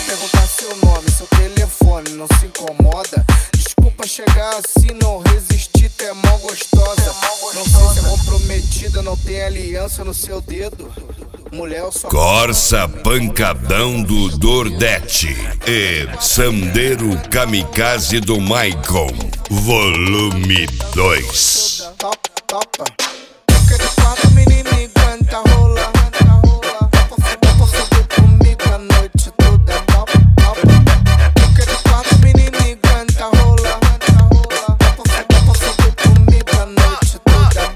perguntar seu nome, seu telefone, não se incomoda. Desculpa chegar assim, não resisti, tu é mó gostosa. Não sei se é comprometida, não tem aliança no seu dedo. Mulher, eu só... Corsa Pancadão do Dordete e Sandeiro Kamikaze do Maicon, volume 2. Topa. Fica de quatro, menino, e aguenta rola. Topa fuder comigo a noite toda. Fica de quatro, menino, e aguenta rola. Topa fuder comigo a noite toda.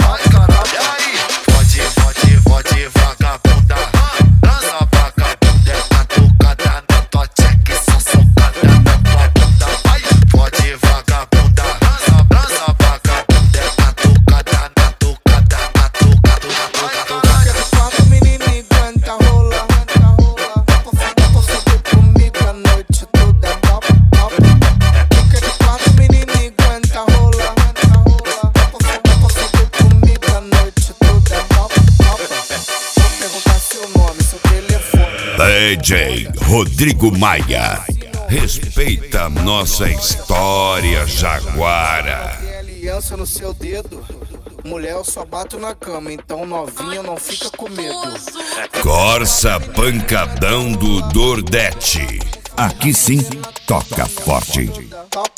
Pode vagabunda, dança vagabunda, é catucada na tua tcheca e só socada na tua bunda. Pode vagabunda, dança vagabunda, é catucada na tucada, na tucada. Fica de quatro, menino, e aguenta rola. Topa fuder comigo a noite toda. Fica de quatro, menino, e aguenta rola. Topa fuder comigo a noite toda. Perguntar seu nome, seu telefone. DJ Rodrigo Maia, respeita nossa história jaguara. Tem aliança no seu dedo. Mulher, eu só bato na cama, então novinho não fica com medo. Corsa Pancadão do Dordete. Aqui sim, toca forte. Top.